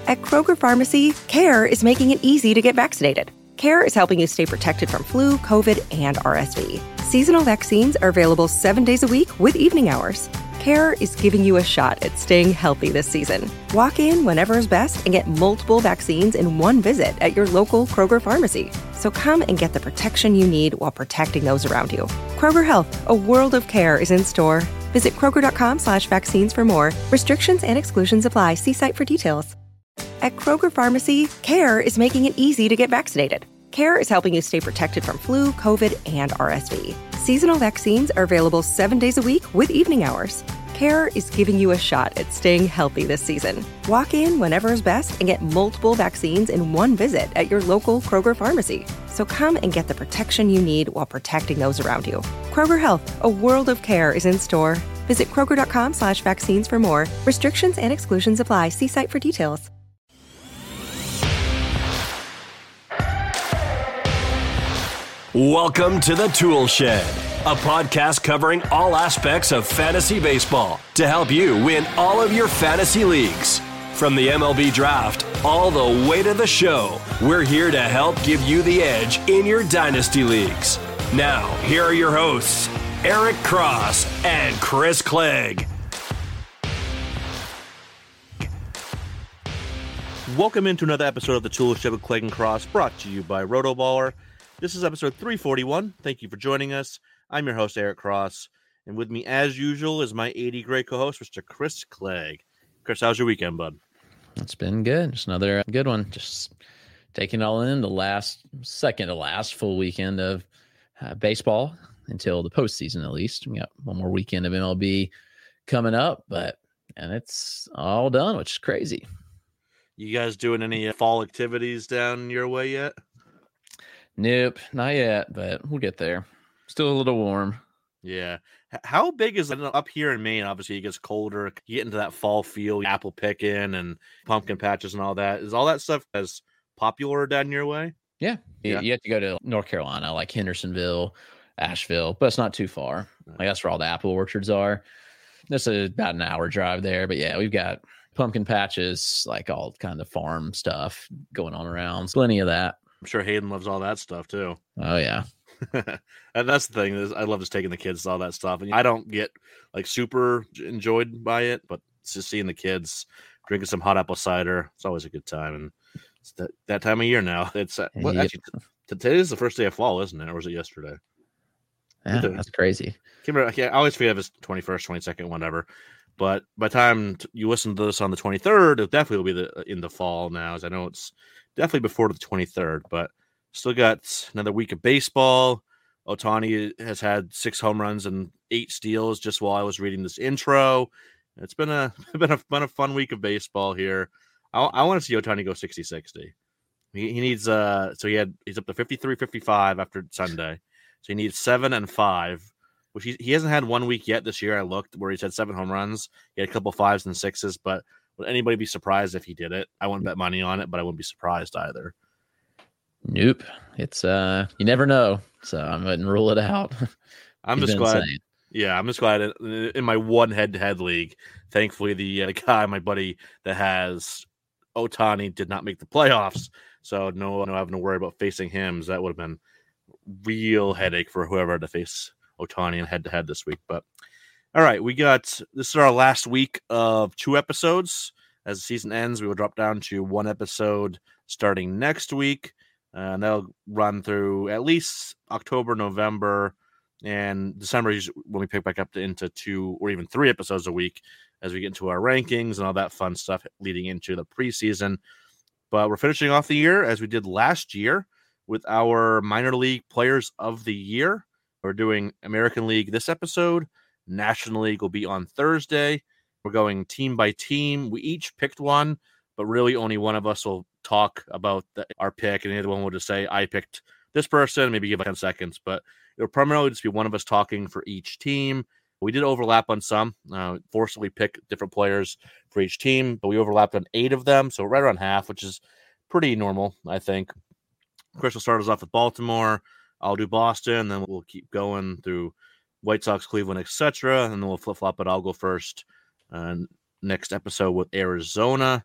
At Kroger Pharmacy, CARE is making it easy to get vaccinated. CARE is helping you stay protected from flu, COVID, and RSV. Seasonal vaccines are available 7 days a week with evening hours. CARE is giving you a shot at staying healthy this season. Walk in whenever is best and get multiple vaccines in one visit at your local Kroger Pharmacy. So come and get the protection you need while protecting those around you. Kroger Health, a world of care is in store. Visit Kroger.com/vaccines for more. Restrictions and exclusions apply. See site for details. At Kroger Pharmacy, CARE is making it easy to get vaccinated. CARE is helping you stay protected from flu, COVID, and RSV. Seasonal vaccines are available 7 days a week with evening hours. CARE is giving you a shot at staying healthy this season. Walk in whenever is best and get multiple vaccines in one visit at your local Kroger Pharmacy. So come and get the protection you need while protecting those around you. Kroger Health, a world of care is in store. Visit Kroger.com/vaccines for more. Restrictions and exclusions apply. See site for details. Welcome to the Tool Shed, a podcast covering all aspects of fantasy baseball to help you win all of your fantasy leagues. From the MLB draft all the way to the show, we're here to help give you the edge in your dynasty leagues. Now, here are your hosts, Eric Cross and Chris Clegg. Welcome into another episode of the Tool Shed with Clegg and Cross, brought to you by Rotoballer. This is episode 341. Thank you for joining us. I'm your host, Eric Cross, and with me, as usual, is my 80 great co-host, Mr. Chris Clegg. Chris, how's your weekend, bud? It's been good. Just another good one. Just taking it all in, second to last full weekend of baseball until the postseason, at least. We got one more weekend of MLB coming up, and it's all done, which is crazy. You guys doing any fall activities down your way yet? Nope, not yet, but we'll get there. Still a little warm. Yeah. How big is it up here in Maine? Obviously, it gets colder. You get into that fall feel, apple picking and pumpkin patches and all that. Is all that stuff as popular down your way? Yeah. You have to go to North Carolina, like Hendersonville, Asheville, but it's not too far. Like that's where all the apple orchards are. That's about an hour drive there. But yeah, we've got pumpkin patches, like all kind of farm stuff going on around. Plenty of that. I'm sure Hayden loves all that stuff too. Oh yeah. And that's the thing is I love just taking the kids to all that stuff. And I don't get like super enjoyed by it, but just seeing the kids drinking some hot apple cider, it's always a good time. And it's that time of year now. It's actually today is the first day of fall, isn't it? Or was it yesterday? Yeah, that's crazy. I always forget if it's 21st, 22nd, whatever. But by the time you listen to this on the 23rd, it definitely will be in the fall now, as I know it's definitely before the 23rd, but still got another week of baseball. Ohtani has had 6 home runs and 8 steals just while I was reading this intro. It's been a fun week of baseball here. I want to see Ohtani go 60-60. He needs he's up to 53-55 after Sunday. So he needs 7 and 5, which he hasn't had 1 week yet this year. I looked where he's had 7 home runs. He had a couple 5s and 6s, but would anybody be surprised if he did it? I wouldn't bet money on it, but I wouldn't be surprised either. Nope. It's you never know. So I wouldn't rule it out. I'm just glad. I'm just glad in my one head-to-head league, thankfully the guy, my buddy that has Ohtani did not make the playoffs. So no having to worry about facing him. So that would have been real headache for whoever had to face Ohtani in head-to-head this week. But all right, this is our last week of 2 episodes. As the season ends, we will drop down to 1 episode starting next week. And that'll run through at least October, November, and December is when we pick back up into 2 or even 3 episodes a week as we get into our rankings and all that fun stuff leading into the preseason. But we're finishing off the year as we did last year with our minor league players of the year. We're doing American League this episode. National League will be on Thursday. We're going team by team. We each picked one, but really only one of us will talk about our pick, and the other one will just say, I picked this person, maybe give 10 seconds, but it'll primarily just be one of us talking for each team. We did overlap on some, forcibly pick different players for each team, but we overlapped on 8 of them, so right around half, which is pretty normal, I think. Chris will start us off with Baltimore. I'll do Boston, then we'll keep going through White Sox, Cleveland, etc., and then we'll flip-flop it. I'll go first next episode with Arizona.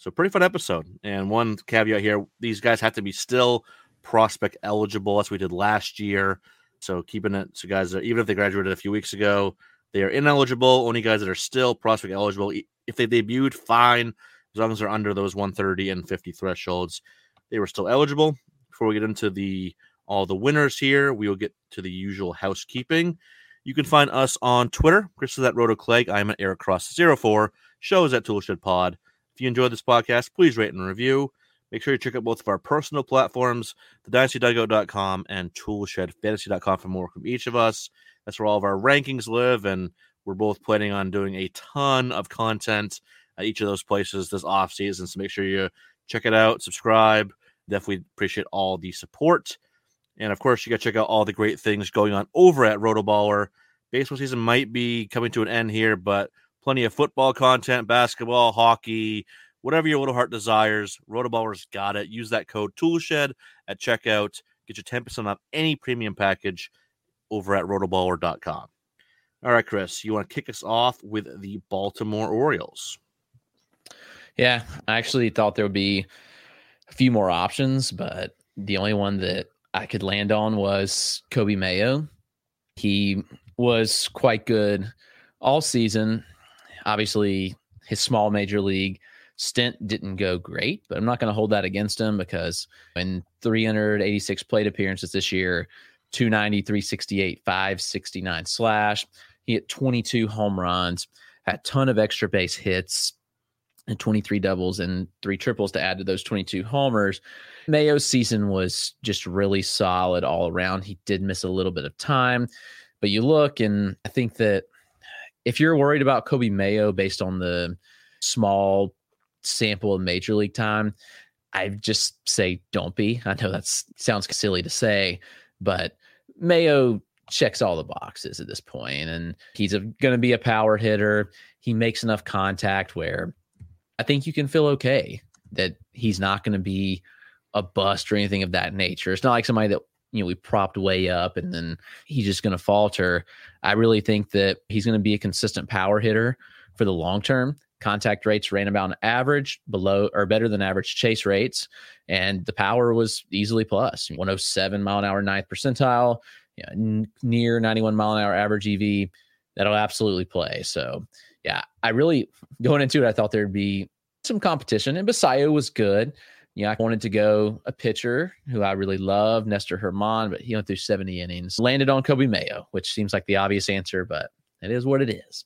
So pretty fun episode. And one caveat here, these guys have to be still prospect eligible as we did last year. So keeping it, so guys, even if they graduated a few weeks ago, they are ineligible. Only guys that are still prospect eligible. If they debuted, fine. As long as they're under those 130 and 50 thresholds, they were still eligible. Before we get into all the winners here, we will get to the usual housekeeping. You can find us on Twitter. Chris is at RotoClegg. I'm at EricCross04. Show is at Toolshed Pod. If you enjoyed this podcast, please rate and review. Make sure you check out both of our personal platforms, thedynastydugout.com and toolshedfantasy.com for more from each of us. That's where all of our rankings live, and we're both planning on doing a ton of content at each of those places this offseason. So make sure you check it out, subscribe. Definitely appreciate all the support. And, of course, you got to check out all the great things going on over at Rotoballer. Baseball season might be coming to an end here, but plenty of football content, basketball, hockey, whatever your little heart desires. Rotoballer's got it. Use that code TOOLSHED at checkout. Get you 10% off any premium package over at rotoballer.com. All right, Chris, you want to kick us off with the Baltimore Orioles? Yeah, I actually thought there would be a few more options, but the only one that I could land on was Coby Mayo. He was quite good all season. Obviously, his small major league stint didn't go great, but I'm not going to hold that against him because in 386 plate appearances this year, 290, 368, 569 slash. He hit 22 home runs, had a ton of extra base hits, and 23 doubles and 3 triples to add to those 22 homers. Mayo's season was just really solid all around. He did miss a little bit of time, but you look, and I think that if you're worried about Coby Mayo based on the small sample of major league time, I just say don't be. I know that sounds silly to say, but Mayo checks all the boxes at this point, and he's going to be a power hitter. He makes enough contact where I think you can feel okay that he's not going to be a bust or anything of that nature. It's not like somebody that, we propped way up and then he's just going to falter. I really think that he's going to be a consistent power hitter for the long term. Contact rates ran about an average, below or better than average chase rates, and the power was easily plus 107 mile an hour, 9th percentile, near 91 mile an hour average EV. That'll absolutely play. So yeah, I really, going into it, I thought there'd be some competition, and Basayo was good. I wanted to go a pitcher who I really love, Nestor Herman, but he went through 70 innings. Landed on Coby Mayo, which seems like the obvious answer, but it is what it is.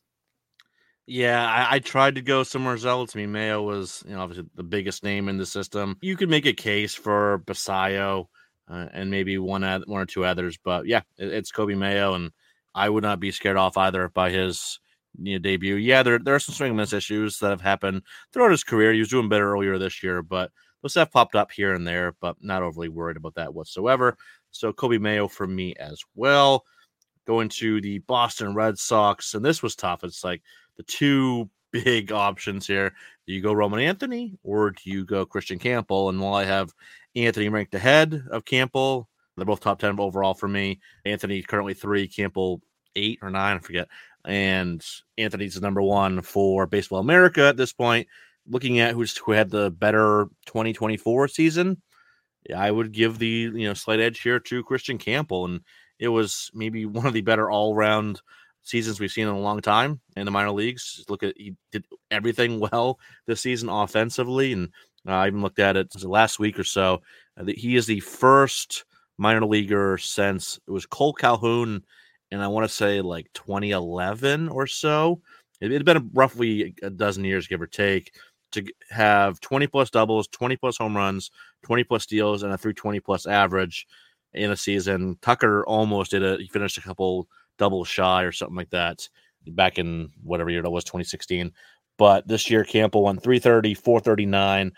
Yeah, I tried to go somewhere else. I mean, Mayo was, obviously the biggest name in the system. You could make a case for Basayo and maybe one or two others, but yeah, it's Coby Mayo, and I would not be scared off either by his debut. Yeah, there are some swing and miss issues that have happened throughout his career. He was doing better earlier this year, but those have popped up here and there, but not overly worried about that whatsoever. So Coby Mayo for me as well. Going to the Boston Red Sox, and this was tough. It's like the two big options here. Do you go Roman Anthony or do you go Christian Campbell? And while I have Anthony ranked ahead of Campbell, they're both top 10 overall for me. Anthony currently 3, Campbell 8 or 9, I forget. And Anthony's the number 1 for Baseball America at this point. Looking at who had the better 2024 season, I would give the slight edge here to Christian Campbell, and it was maybe one of the better all-around seasons we've seen in a long time in the minor leagues. He did everything well this season offensively, and I even looked at it last week or so. He is the first minor leaguer since it was Cole Calhoun, and I want to say like 2011 or so. It had been roughly a dozen years, give or take, to have 20-plus doubles, 20-plus home runs, 20-plus steals, and a 320-plus average in a season. Tucker almost did it. He finished a couple doubles shy or something like that back in whatever year that was, 2016. But this year, Campbell won 330, 439,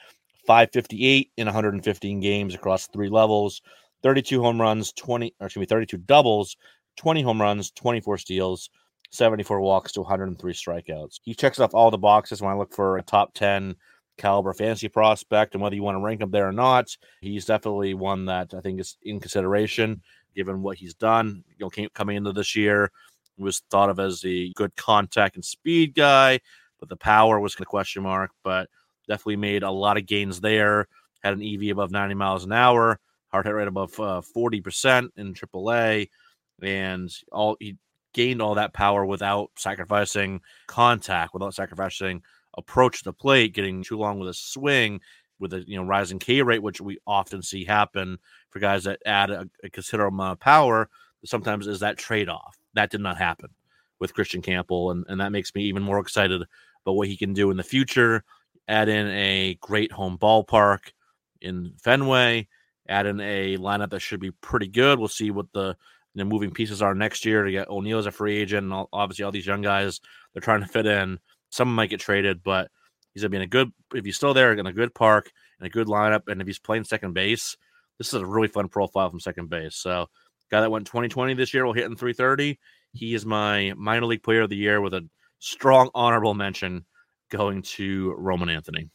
558 in 115 games across 3 levels, 32 home runs, 32 doubles, 20 home runs, 24 steals, 74 walks to 103 strikeouts. He checks off all the boxes when I look for a top 10 caliber fantasy prospect, and whether you want to rank him there or not, he's definitely one that I think is in consideration given what he's done. Coming into this year, he was thought of as a good contact and speed guy, but the power was a question mark. But definitely made a lot of gains there. Had an EV above 90 miles an hour, hard hit rate above 40% in AAA, and he gained all that power without sacrificing contact, without sacrificing approach to the plate, getting too long with a swing, with a rising K rate, which we often see happen for guys that add a considerable amount of power. Sometimes is that trade-off. That did not happen with Christian Campbell, and that makes me even more excited about what he can do in the future. Add in a great home ballpark in Fenway, add in a lineup that should be pretty good. We'll see what the moving pieces are next year to get O'Neill as a free agent, and obviously all these young guys they're trying to fit in. Some might get traded, but he's going to be if he's still there, in a good park, and a good lineup, and if he's playing second base, this is a really fun profile from second base. So, guy that went 2020 this year will hit in 330. He is my minor league player of the year with a strong honorable mention going to Roman Anthony.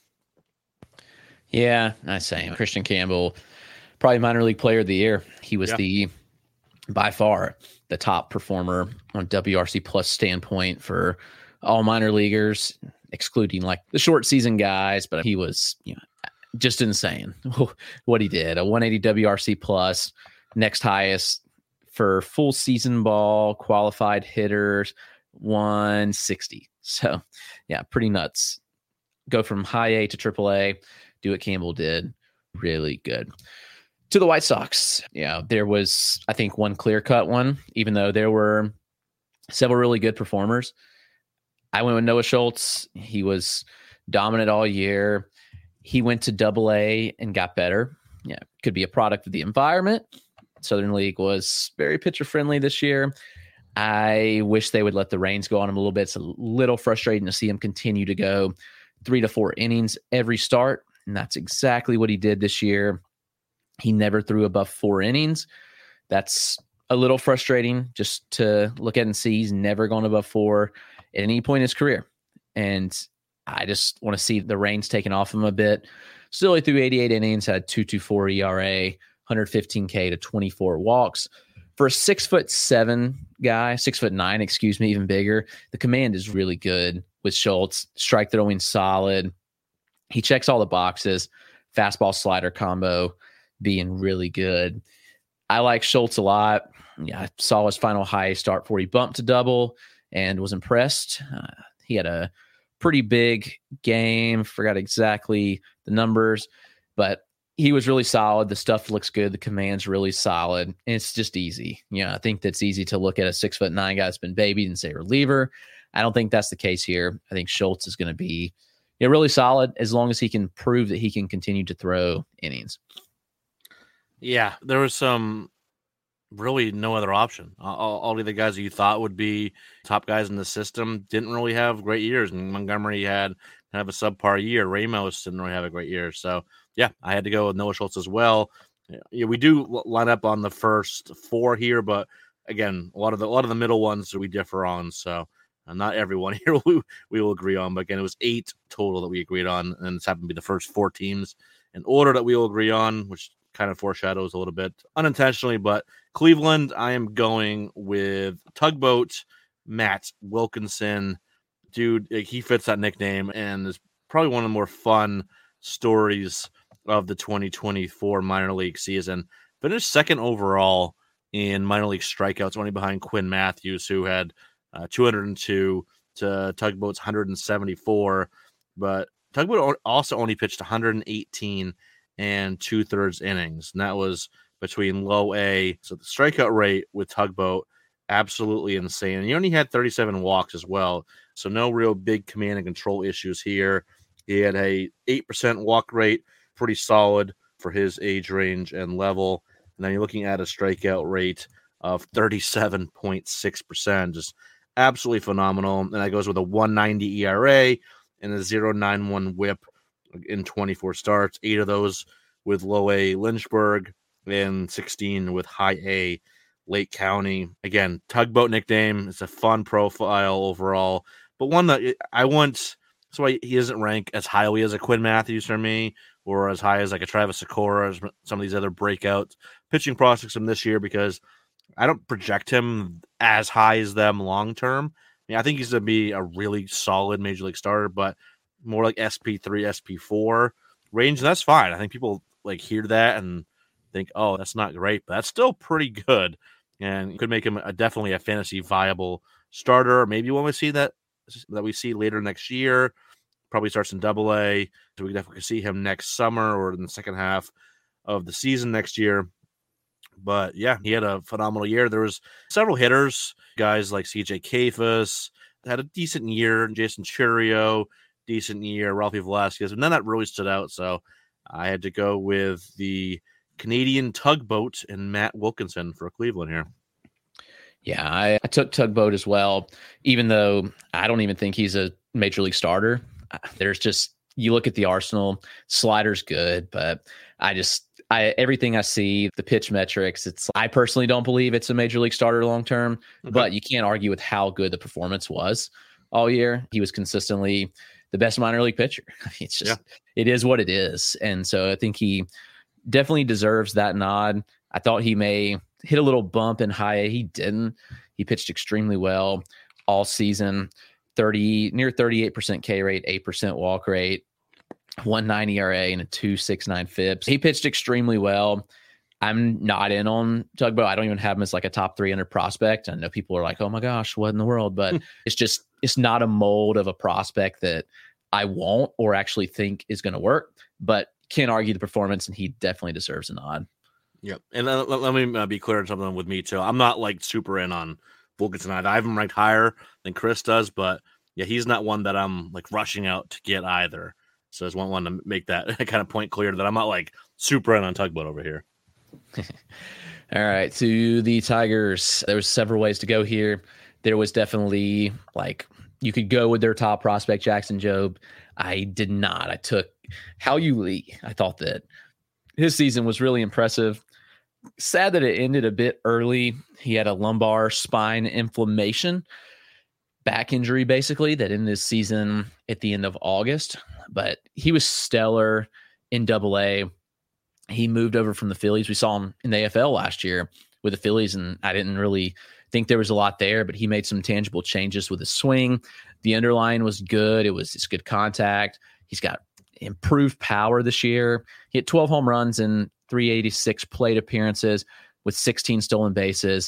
Yeah, I say Christian Campbell, probably minor league player of the year. He was by far the top performer on WRC plus standpoint for all minor leaguers, excluding like the short season guys, but he was just insane what he did. A 180 WRC plus, next highest for full season ball, qualified hitters, 160. So yeah, pretty nuts. Go from high A to AAA, do what Campbell did. Really good. To the White Sox, there was, I think, one clear-cut one, even though there were several really good performers. I went with Noah Schultz. He was dominant all year. He went to AA and got better. Yeah, could be a product of the environment. Southern League was very pitcher-friendly this year. I wish they would let the reins go on him a little bit. It's a little frustrating to see him continue to go 3 to 4 innings every start, and that's exactly what he did this year. He never threw above 4 innings. That's a little frustrating just to look at and see. He's never gone above 4 at any point in his career. And I just want to see the reins taken off him a bit. Still, he threw 88 innings, had 2.24 ERA, 115K to 24 walks. For a 6'7" guy, 6'9", even bigger, the command is really good with Schultz. Strike throwing solid. He checks all the boxes. Fastball slider combo being really good. I like Schultz a lot. Yeah, I saw his final high start before he bumped to double and was impressed. He had a pretty big game. Forgot exactly the numbers, but he was really solid. The stuff looks good. The command's really solid. And it's just easy. I think that's easy to look at a 6'9" guy that's been babied and say reliever. I don't think that's the case here. I think Schultz is going to be really solid as long as he can prove that he can continue to throw innings. Yeah, there was really no other option. All of the guys that you thought would be top guys in the system didn't really have great years. And Montgomery had kind of a subpar year. Ramos didn't really have a great year. So, yeah, I had to go with Noah Schultz as well. Yeah, we do line up on the first 4 here, but again, a lot of the middle ones we differ on. So not everyone here we will agree on. But again, it was 8 total that we agreed on, and it's happened to be the first 4 teams in order that we will agree on, which kind of foreshadows a little bit unintentionally. But Cleveland, I am going with Tugboat Matt Wilkinson. Dude, he fits that nickname and is probably one of the more fun stories of the 2024 minor league season. Finished second overall in minor league strikeouts, only behind Quinn Matthews, who had 202 to Tugboat's 174. But Tugboat also only pitched 118 and 2/3 innings, and that was between low A. So the strikeout rate with Tugboat, absolutely insane. And he only had 37 walks as well, so no real big command and control issues here. He had a 8% walk rate, pretty solid for his age range and level. And then you're looking at a strikeout rate of 37.6%, just absolutely phenomenal. And that goes with a 1.90 ERA and a 0.91 WHIP in 24 starts, 8 of those with low A Lynchburg and 16 with high A Lake County. Again, Tugboat nickname. It's a fun profile overall, but one that I want. That's why he doesn't rank as highly as a Quinn Matthews for me, or as high as like a Travis Sikora, as some of these other breakout pitching prospects from this year, because I don't project him as high as them long term. I think he's going to be a really solid major league starter, but more like SP3, SP4 range. And that's fine. I think people like hear that and think, oh, that's not great, but that's still pretty good. And could make him definitely a fantasy viable starter. Maybe when we see that we see later next year, probably starts in AA. So we definitely see him next summer or in the second half of the season next year. But yeah, he had a phenomenal year. There was several hitters, guys like CJ Kefas had a decent year, Jason Churio, decent year, Ralphie Velasquez, and then that really stood out. So I had to go with the Canadian Tugboat and Matt Wilkinson for Cleveland here. Yeah, I took Tugboat as well, even though I don't even think he's a major league starter. There's just, you look at the arsenal, slider's good, but everything I see, the pitch metrics, I personally don't believe it's a major league starter long term, but you can't argue with how good the performance was all year. He was consistently the best minor league pitcher. It's just, It is what it is. And so I think he definitely deserves that nod. I thought he may hit a little bump in high A. He didn't. He pitched extremely well all season. Near 38% K rate, 8% walk rate, 1.9 ERA, and a 2.69 FIPS. He pitched extremely well. I'm not in on Tugboat. I don't even have him as like a top 300 prospect. I know people are like, oh my gosh, what in the world? But it's not a mold of a prospect that I won't or actually think is going to work, but can't argue the performance, and he definitely deserves a nod. Yep. And let me be clear on something with me too. I'm not like super in on Wilkinson. I have him ranked higher than Chris does, but yeah, he's not one that I'm like rushing out to get either. So I just want to make that kind of point clear that I'm not like super in on Tugboat over here. All right, to the Tigers. There was several ways to go here. There was definitely like you could go with their top prospect, Jackson Jobe. I did not. I took Hao-Yu Lee. I thought that his season was really impressive. Sad that it ended a bit early. He had a lumbar spine inflammation, back injury basically, that ended his season at the end of August. But he was stellar in AA. He moved over from the Phillies. We saw him in the AFL last year with the Phillies, and I didn't really think there was a lot there, but he made some tangible changes with his swing. The underline was good. It's good contact. He's got improved power this year. He hit 12 home runs in 386 plate appearances with 16 stolen bases,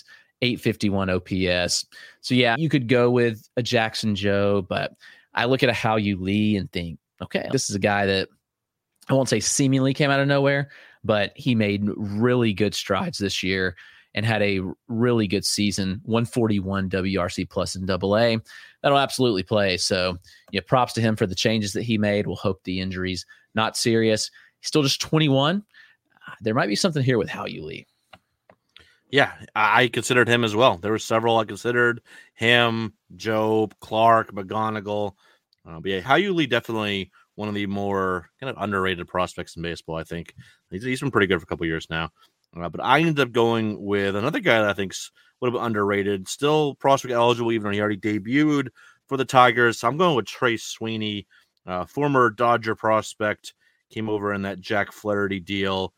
851 OPS. So yeah, you could go with a Jackson Jobe, but I look at a Hao-Yu Lee and think, okay, this is a guy that I won't say seemingly came out of nowhere, but he made really good strides this year and had a really good season, 141 WRC plus in AA. That'll absolutely play. So yeah, props to him for the changes that he made. We'll hope the injury's not serious. He's still just 21. There might be something here with Hao-Yu Lee. Yeah, I considered him as well. There were several I considered. Him, Jobe, Clark, McGonigal. But yeah, Hao-Yu Lee definitely one of the more kind of underrated prospects in baseball, I think. He's been pretty good for a couple of years now. But I ended up going with another guy that I think's a little bit underrated. Still prospect eligible, even though he already debuted for the Tigers. So I'm going with Trey Sweeney, former Dodger prospect, came over in that Jack Flaherty deal.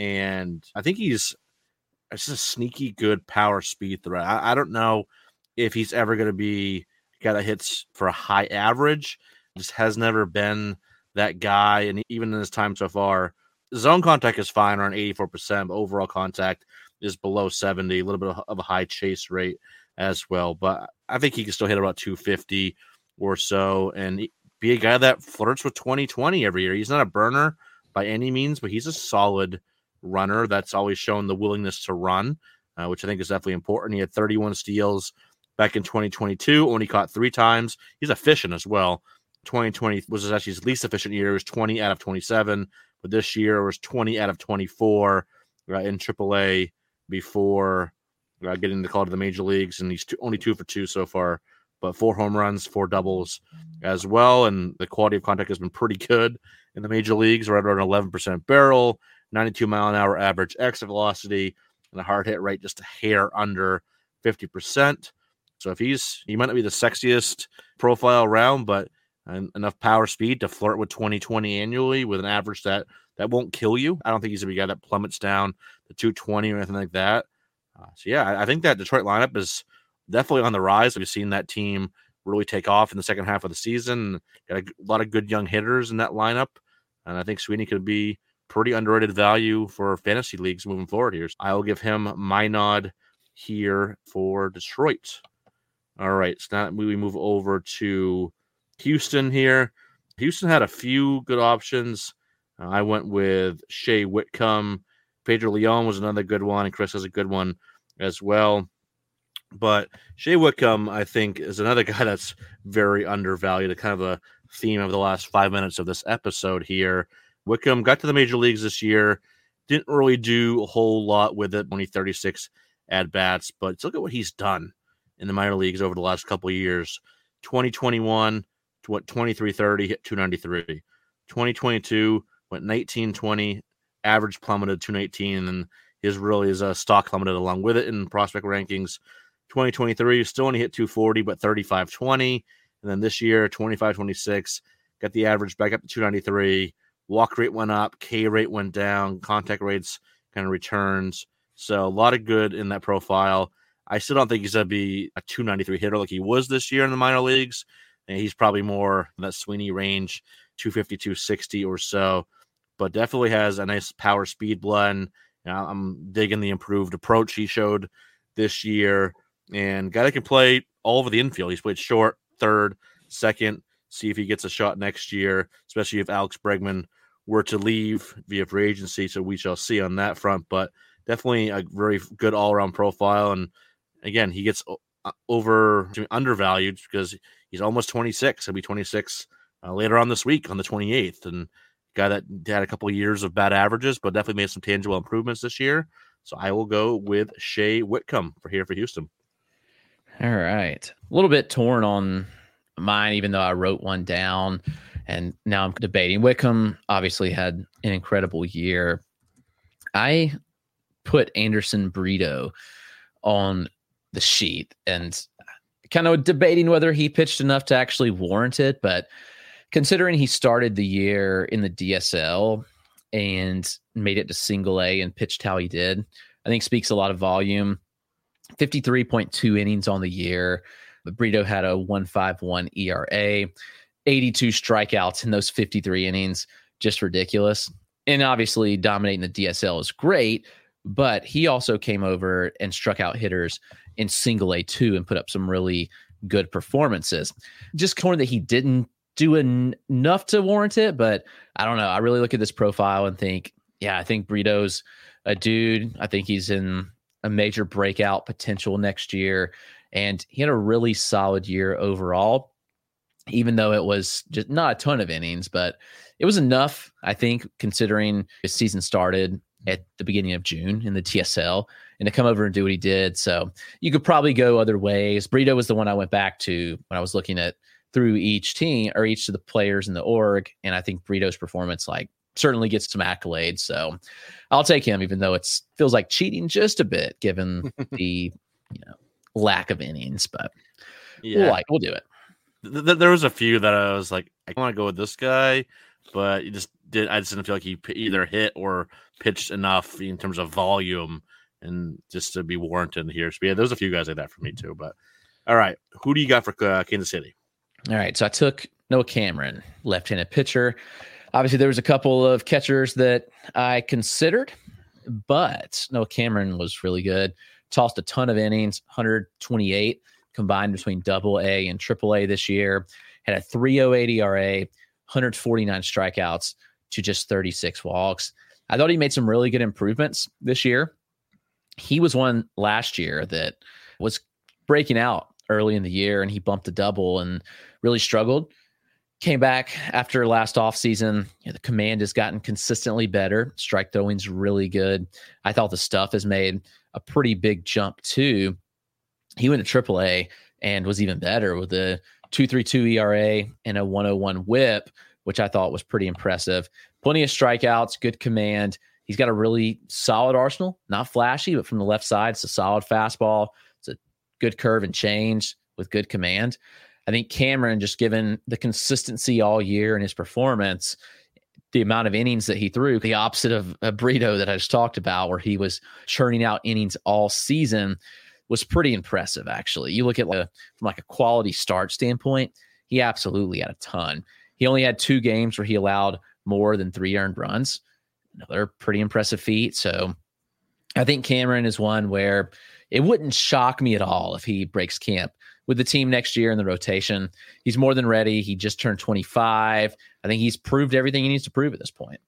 And I think he's just a sneaky good power speed threat. I don't know if he's ever going to be a guy that hits for a high average. Just has never been that guy. And even in his time so far, zone contact is fine, around 84%, but overall contact is below 70, a little bit of a high chase rate as well. But I think he can still hit about 250 or so and be a guy that flirts with 2020 every year. He's not a burner by any means, but he's a solid runner that's always shown the willingness to run, which I think is definitely important. He had 31 steals back in 2022, only caught 3 times. He's efficient as well. 2020 was actually his least efficient year. It was 20 out of 27, but this year it was 20 out of 24 in AAA before getting the call to the major leagues, and he's only 2 for 2 so far, but 4 home runs, 4 doubles as well, and the quality of contact has been pretty good in the major leagues, right around 11% barrel, 92 mile an hour average exit velocity, and a hard hit rate just a hair under 50%. So if he might not be the sexiest profile around, but enough power speed to flirt with 2020 annually with an average that won't kill you. I don't think he's going to be a guy that plummets down to 220 or anything like that. So yeah, I think that Detroit lineup is definitely on the rise. We've seen that team really take off in the second half of the season. Got a lot of good young hitters in that lineup, and I think Sweeney could be pretty underrated value for fantasy leagues moving forward here. I will give him my nod here for Detroit. All right, so now we move over to Houston here. Houston had a few good options. I went with Shea Whitcomb. Pedro Leon was another good one, and Chris has a good one as well. But Shea Whitcomb, I think, is another guy that's very undervalued. Kind of a theme of the last 5 minutes of this episode here. Whitcomb got to the major leagues this year. Didn't really do a whole lot with it. Only 36 at-bats. But look at what he's done in the minor leagues over the last couple of years. 2021, went 23-30, hit 293. 2022, went 19-20, average plummeted 219, and his stock plummeted along with it in prospect rankings. 2023, still only hit 240, but 35-20. And then this year, 25-26, got the average back up to 293. Walk rate went up, K rate went down, contact rates kind of returns. So a lot of good in that profile. I still don't think he's going to be a 293 hitter like he was this year in the minor leagues. And he's probably more in that Sweeney range, 250, 260 or so. But definitely has a nice power speed blend. I'm digging the improved approach he showed this year. And guy that can play all over the infield. He's played short, third, second. See if he gets a shot next year, especially if Alex Bregman were to leave via free agency. So we shall see on that front. But definitely a very good all-around profile. And again, he gets undervalued because he's almost 26. He'll be 26 later on this week on the 28th. And guy that had a couple of years of bad averages, but definitely made some tangible improvements this year. So I will go with Shea Whitcomb for Houston. All right. A little bit torn on mine, even though I wrote one down, and now I'm debating. Whitcomb obviously had an incredible year. I put Anderson Brito on the sheet and kind of debating whether he pitched enough to actually warrant it, but considering he started the year in the DSL and made it to single A and pitched how he did, I think speaks a lot of volume. 53.2 innings on the year. But Brito had a 1.51 ERA, 82 strikeouts in those 53 innings. Just ridiculous. And obviously dominating the DSL is great, but he also came over and struck out hitters in single A too and put up some really good performances. Just corner that he didn't do enough to warrant it, but I don't know. I really look at this profile and think, I think Brito's a dude. I think he's in a major breakout potential next year. And he had a really solid year overall, even though it was just not a ton of innings, but it was enough, I think, considering his season started at the beginning of June in the TSL and to come over and do what he did. So you could probably go other ways. Brito was the one I went back to when I was looking at through each team or each of the players in the org. And I think Brito's performance certainly gets some accolades. So I'll take him, even though it feels like cheating just a bit given the lack of innings, but we'll do it. There was a few that I was like, I want to go with this guy, but I just didn't feel like he either hit or pitched enough in terms of volume and just to be warranted here. So there's a few guys like that for me too. But all right, who do you got for Kansas City? All right, so I took Noah Cameron, left-handed pitcher. Obviously, there was a couple of catchers that I considered, but Noah Cameron was really good. Tossed a ton of innings, 128 combined between AA and AAA this year. Had a 3.08 ERA, 149 strikeouts to just 36 walks. I thought he made some really good improvements this year. He was one last year that was breaking out early in the year, and he bumped a double and really struggled. Came back after last offseason. The command has gotten consistently better. Strike throwing's really good. I thought the stuff has made a pretty big jump too. He went to AAA and was even better with a 2.32 ERA and a 1.01 WHIP, which I thought was pretty impressive. Plenty of strikeouts, good command. He's got a really solid arsenal, not flashy, but from the left side, it's a solid fastball. It's a good curve and change with good command. I think Cameron, just given the consistency all year in his performance, the amount of innings that he threw, the opposite of Brito that I just talked about, where he was churning out innings all season, was pretty impressive, actually. You look at from like a quality start standpoint, he absolutely had a ton. He only had 2 games where he allowed more than 3 earned runs. Another pretty impressive feat. So I think Cameron is one where it wouldn't shock me at all if he breaks camp with the team next year in the rotation. He's more than ready. He just turned 25. I think he's proved everything he needs to prove at this point.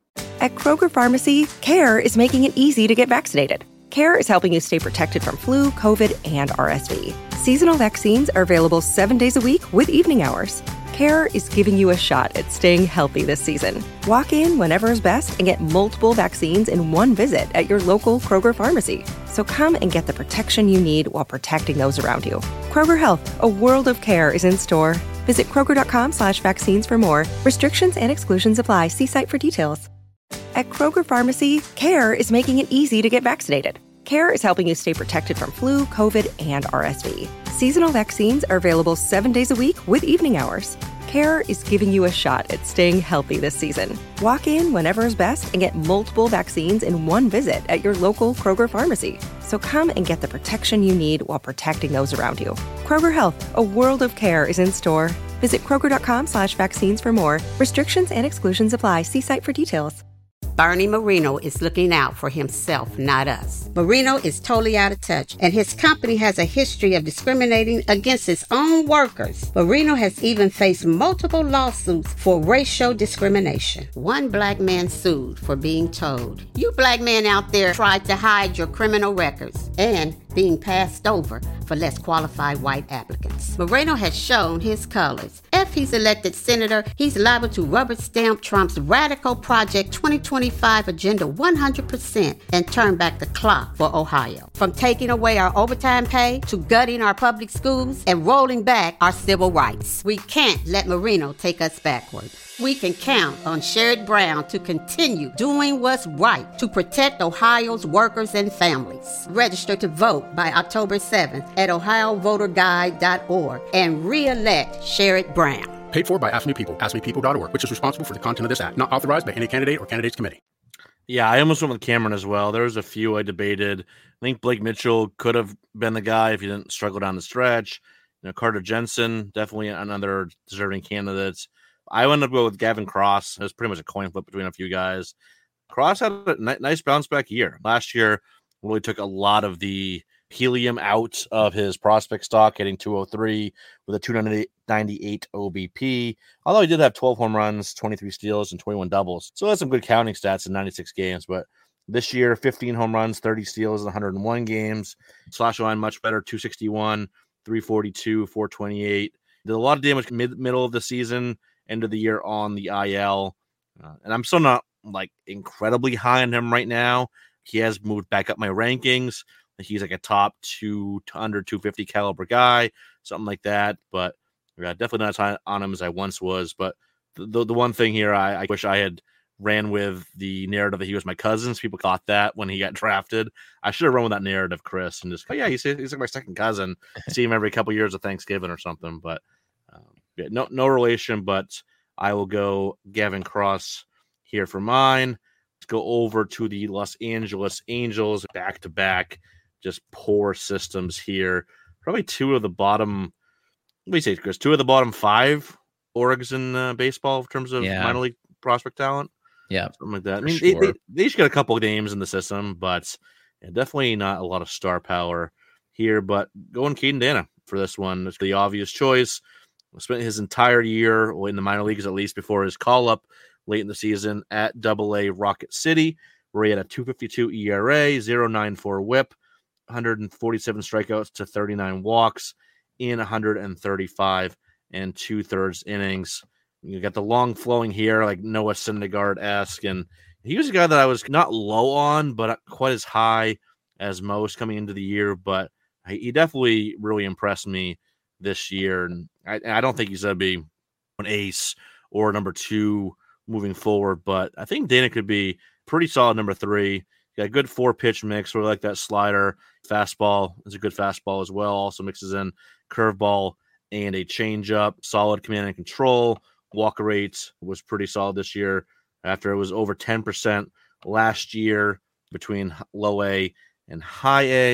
At Kroger Pharmacy, CARE is making it easy to get vaccinated. CARE is helping you stay protected from flu, COVID, and RSV. Seasonal vaccines are available 7 days a week with evening hours. CARE is giving you a shot at staying healthy this season. Walk in whenever is best and get multiple vaccines in one visit at your local Kroger Pharmacy. So come and get the protection you need while protecting those around you. Kroger Health, a world of care, is in store. Visit Kroger.com/vaccines for more. Restrictions and exclusions apply. See site for details. At Kroger Pharmacy, CARE is making it easy to get vaccinated. CARE is helping you stay protected from flu, COVID, and RSV. Seasonal vaccines are available 7 days a week with evening hours. CARE is giving you a shot at staying healthy this season. Walk in whenever is best and get multiple vaccines in one visit at your local Kroger Pharmacy. So come and get the protection you need while protecting those around you. Kroger Health, a world of care, is in store. Visit Kroger.com/vaccines for more. Restrictions and exclusions apply. See site for details. Bernie Marino is looking out for himself, not us. Marino is totally out of touch, and his company has a history of discriminating against its own workers. Marino has even faced multiple lawsuits for racial discrimination. One black man sued for being told, "You black men out there tried to hide your criminal records," and being passed over for less qualified white applicants. Moreno has shown his colors. If he's elected senator, he's liable to rubber stamp Trump's radical Project 2025 agenda 100% and turn back the clock for Ohio. From taking away our overtime pay to gutting our public schools and rolling back our civil rights. We can't let Marino take us backward. We can count on Sherrod Brown to continue doing what's right to protect Ohio's workers and families. Register to vote by October 7th at ohiovoterguide.org and re-elect Sherrod Brown. Paid for by Ask Me People, askmepeople.org, which is responsible for the content of this act. Not authorized by any candidate or candidates committee. Yeah, I almost went with Cameron as well. There was a few I debated. I think Blake Mitchell could have been the guy if he didn't struggle down the stretch. Carter Jensen, definitely another deserving candidate. I ended up going with Gavin Cross. It was pretty much a coin flip between a few guys. Cross had a nice bounce back year. Last year really took a lot of the helium out of his prospect stock, hitting 203 with a 298 OBP. Although he did have 12 home runs, 23 steals, and 21 doubles. So that's some good counting stats in 96 games. But this year, 15 home runs, 30 steals in 101 games. Slash line much better, 261, 342, 428. Did a lot of damage middle of the season, end of the year on the IL. And I'm still not incredibly high on him right now. He has moved back up my rankings. He's like a top under 250 caliber guy, something like that. But definitely not as high on him as I once was. But the one thing here, I wish I had ran with the narrative that he was my cousin. People thought that when he got drafted. I should have run with that narrative, Chris, and just, he's like my second cousin. See him every couple years of Thanksgiving or something. But no relation, but I will go Gavin Cross here for mine. Let's go over to the Los Angeles Angels, back-to-back, just poor systems here. Probably two of the bottom, what do you say, Chris? 2 of the bottom 5 orgs in baseball in terms of minor league prospect talent. Yeah. Something like that. I mean, they each got a couple of names in the system, but definitely not a lot of star power here. But going Caden Dana for this one. It's the obvious choice. Spent his entire year in the minor leagues, at least before his call-up late in the season at AA Rocket City, where he had a 2.52 ERA, 0.94 WHIP, 147 strikeouts to 39 walks in 135 and 2/3 innings. You got the long flowing hair, like Noah Syndergaard-esque, and he was a guy that I was not low on, but quite as high as most coming into the year. But he definitely really impressed me this year, and I don't think he's going to be an ace or number 2 moving forward, but I think Dana could be pretty solid number 3. Got a good 4-pitch mix, really like that slider. Fastball is a good fastball as well. Also mixes in curveball and a changeup. Solid command and control. Walk rate was pretty solid this year after it was over 10% last year between low A and high A.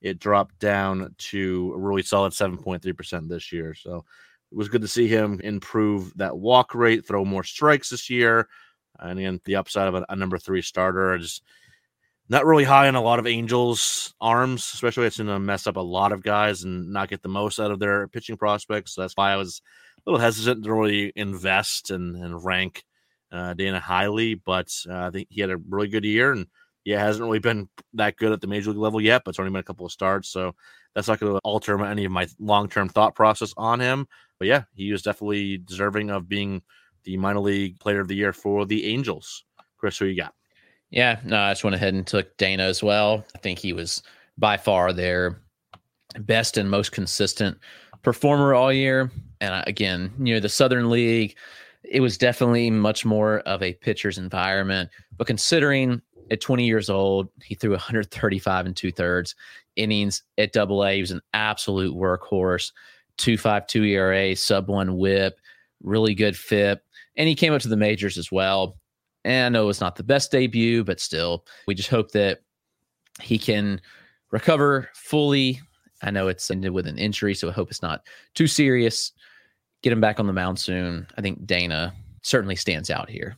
it dropped down to a really solid 7.3% this year. So it was good to see him improve that walk rate, throw more strikes this year. And again, the upside of a number 3 starter is not really high on a lot of Angels' arms, especially it's going to mess up a lot of guys and not get the most out of their pitching prospects. So that's why I was a little hesitant to really invest and rank Dana highly. But I think he had a really good year, and hasn't really been that good at the major league level yet, but it's only been a couple of starts. So that's not going to alter any of my long-term thought process on him. But he was definitely deserving of being the minor league player of the year for the Angels. Chris, who you got? Yeah, no, I just went ahead and took Dana as well. I think he was by far their best and most consistent performer all year. And again, the Southern League, it was definitely much more of a pitcher's environment. But considering at 20 years old, he threw 135 2/3 innings at Double-A. He was an absolute workhorse, 2.52 ERA, sub-1 WHIP, really good FIP. And he came up to the majors as well. And I know it's not the best debut, but still, we just hope that he can recover fully. I know it's ended with an injury, so I hope it's not too serious. Get him back on the mound soon. I think Dana certainly stands out here.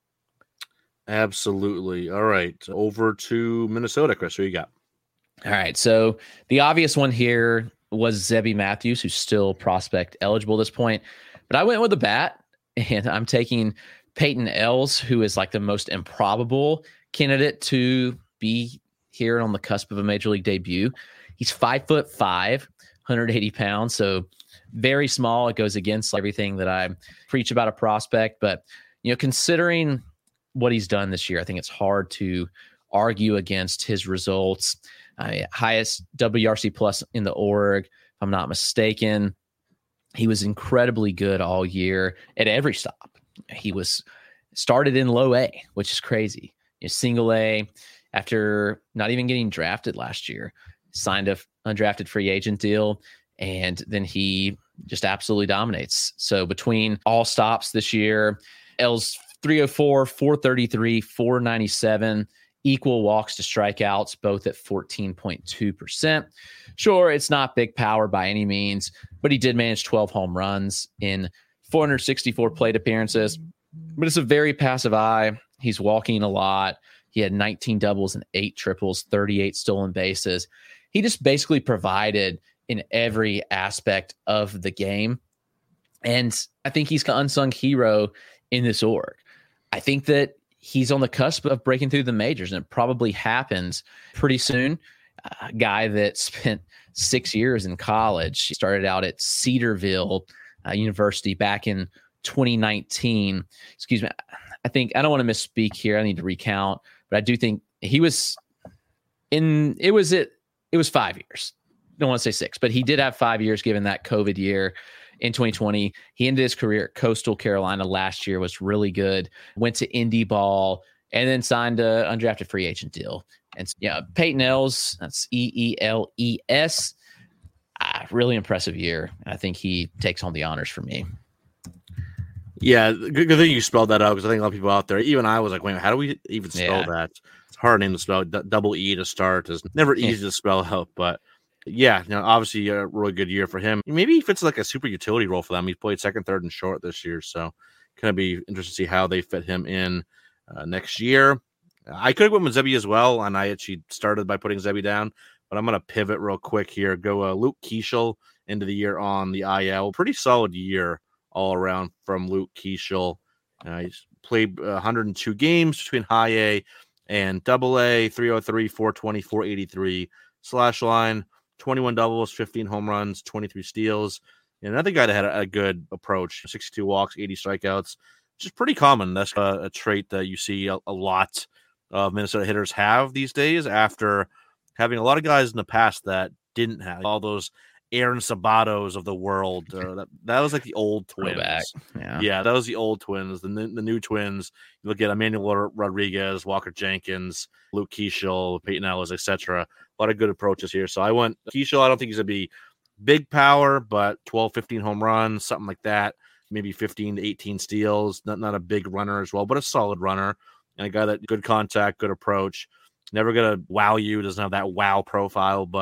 Absolutely. All right. Over to Minnesota, Chris. Who you got? All right. So the obvious one here was Zebby Matthews, who's still prospect eligible at this point. But I went with a bat, and I'm taking Peyton Ellis, who is like the most improbable candidate to be here on the cusp of a major league debut. He's 5'5", 180 pounds. So very small. It goes against everything that I preach about a prospect. But, considering what he's done this year, I think it's hard to argue against his results. Highest WRC plus in the org, if I'm not mistaken. He was incredibly good all year at every stop. He was started in low A, which is crazy. Single A after not even getting drafted last year, signed a undrafted free agent deal, and then he just absolutely dominates. So between all stops this year, L's 304, 433, 497, equal walks to strikeouts, both at 14.2%. Sure, it's not big power by any means, but he did manage 12 home runs in 464 plate appearances. But it's a very passive eye. He's walking a lot. He had 19 doubles and 8 triples, 38 stolen bases. He just basically provided in every aspect of the game. And I think he's an unsung hero in this org. I think that he's on the cusp of breaking through the majors, and it probably happens pretty soon. A guy that spent 6 years in college. He started out at Cedarville University back in 2019. Excuse me. I don't want to misspeak here. I need to recount, but I do think he was it was 5 years. Don't want to say 6, but he did have 5 years given that COVID year in 2020. He ended his career at Coastal Carolina last year, was really good, went to Indy ball, and then signed an undrafted free agent deal. And Peyton Ellis, that's Eles. Really impressive year. I think he takes home the honors for me. Yeah, good thing you spelled that out, because I think a lot of people out there, even I was like, wait, how do we even spell that? It's a hard name to spell. Double E to start is never easy to spell out, but obviously a really good year for him. Maybe he fits like a super utility role for them. He's played second, third, and short this year, so going to be interesting to see how they fit him in next year. I could have went with Zebby as well, and I actually started by putting Zebby down, but I'm going to pivot real quick here. Go Luke Keeschel into the year on the IL. Pretty solid year all around from Luke Keeschel. He's played 102 games between high A and double A, 303, 420, 483 slash line, 21 doubles, 15 home runs, 23 steals. And another guy that had a good approach, 62 walks, 80 strikeouts, which is pretty common. That's a trait that you see a lot of Minnesota hitters have these days, after having a lot of guys in the past that didn't have all those Aaron Sabatos of the world. That was like the old Twins. Yeah, that was the old Twins. The new Twins, you look at Emmanuel Rodriguez, Walker Jenkins, Luke Keeschel, Peyton Ellis, etc. A lot of good approaches here. So I went Keeschel. I don't think he's going to be big power, but 12, 15 home runs, something like that. Maybe 15 to 18 steals. Not a big runner as well, but a solid runner. And a guy that good contact, good approach. Never going to wow you. Doesn't have that wow profile, but